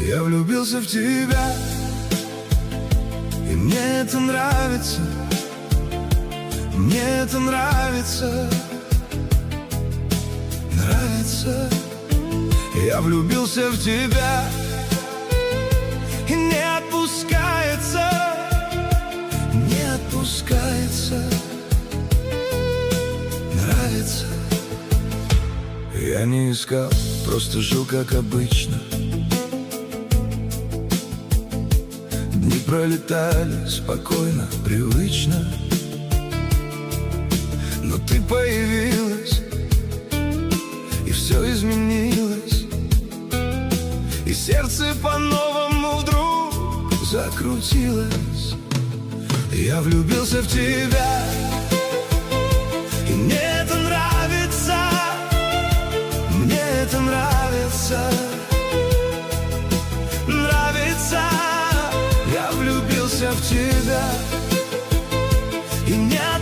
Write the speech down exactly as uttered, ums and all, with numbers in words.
Я влюбился в тебя, и мне это нравится, мне это нравится, нравится. Я влюбился в тебя, и не отпускается, не отпускается, нравится. Я не искал, просто жил как обычно. Дни пролетали спокойно, привычно. Но ты появилась, и все изменилось, и сердце по-новому вдруг закрутилось. Я влюбился в тебя, и мне это нравится, мне это нравится, нравится. Я влюбился в тебя, и мне